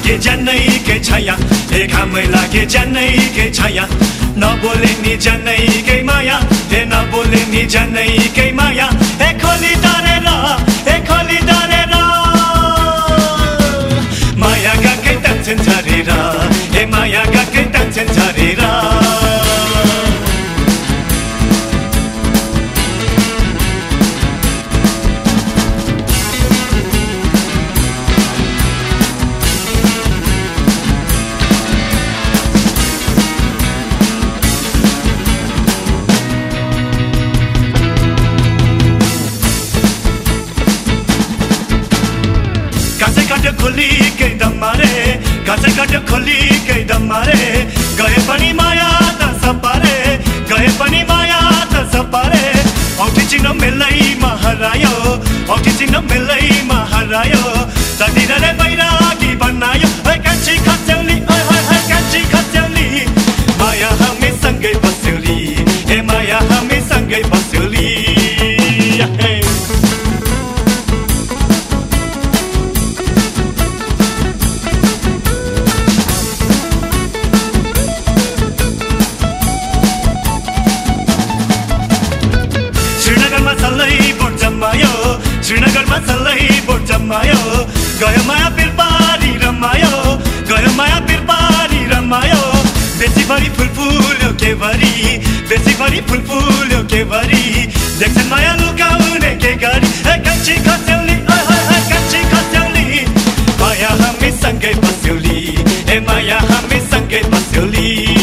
लागे जनै के छाया हे घामै लागे जनै के छाया नबोले नि जनै के माया हे नबोले नि जनै के माया हे खोली डरेर माया गएकै तान्छन् झरेर हे माया गएकै तान्छन् झरेर खोली के दमारे घाँसे काट खोली के दमारे गए पनि माया त सपारे गए पनि माया त सपारे औठी चिन्ह मेलैमा हरायो औठी चिन्ह मेलैमा हरायो सदिरले बैरागी बनायो है कान्छी खस्यौली है कान्छी खस्यौली माया हामी सँगै बस्यौली हे माया हामी सँगै बस्यौली श्रीनगरमा सल्लै बोट जमायो गयो माया पिरपारी रमायो गयो माया पिरपारी रमायो बेसी भरी फुल फुल्यो के भरी बेसी भरी फुल फुल्यो के भरी देख्छन् माया लुकाउने के गरी हे कान्छी खस्यौली है कान्छी खस्यौली माया हामी सँगै बस्यौली हे माया हामी सँगै बस्यौली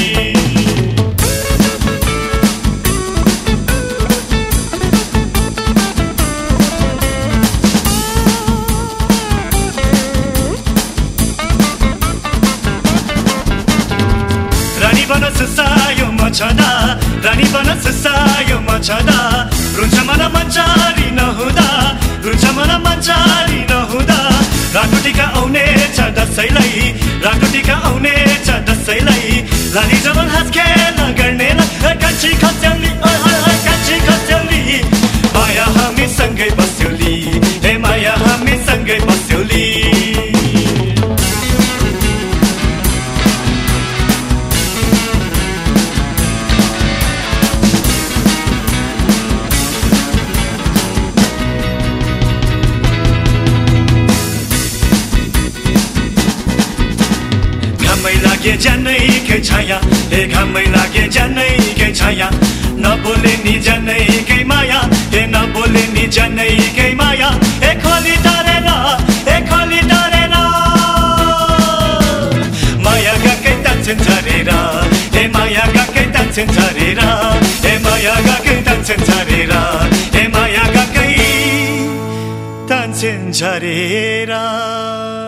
सुसायो मछदा रानी बन सुसायो मछदा रुन्छ मन मचारी नहुँदा रुन्छ मन मचारी नहुँदा राखुटीका आउने छ दसैँलाई राखुटीका आउने छ दसैँलाई लाली जमन हाँस खेल गर्ने कान्छी खस्यौली कान्छी खस्यौली माया हामी सँगै बस्यौली हे माया हामी सँगै बस्यौली लागे जनै के छाया हे घामै लागे जनै के छाया नबोले नि जनै के माया हे नबोले नि जनै के माया हे खोली डरेर माया गएकै तान्छन् झरेर हे माया गएकै तान्छन् झरेर हे माया गएकै तान्छन् झरेर हे माया गएकै तान्छन् झरेर